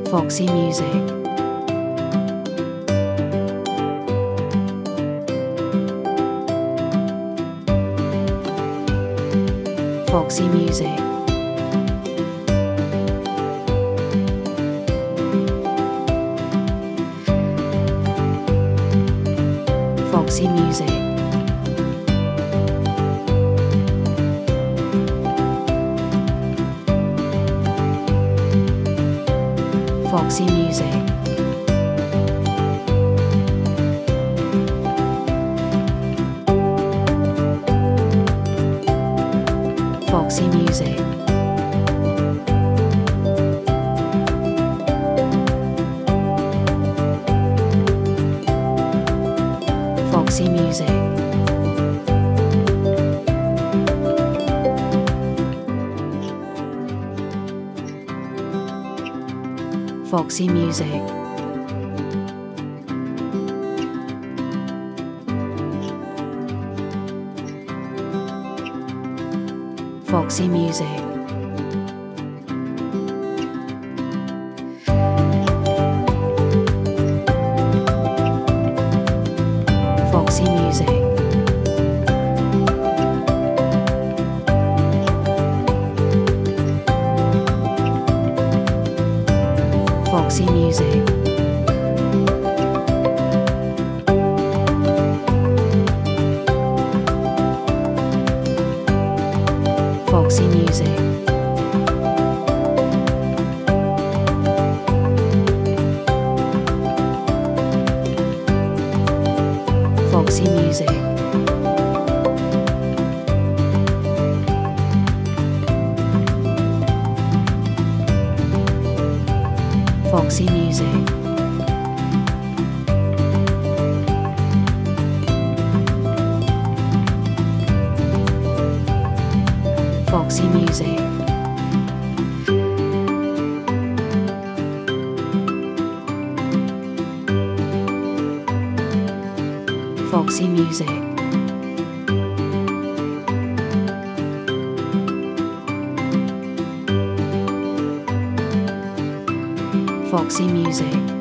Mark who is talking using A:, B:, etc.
A: Foxy Music. Foxy Music. Foxy Music. Foxy Music. Foxy Music. Foxy Music. Foxy Music. Foxy Music. Foxy Music. Foxy Music. Foxy Music. Foxy Music. Foxy Music. Foxy Music. Foxy Music. Foxy Music.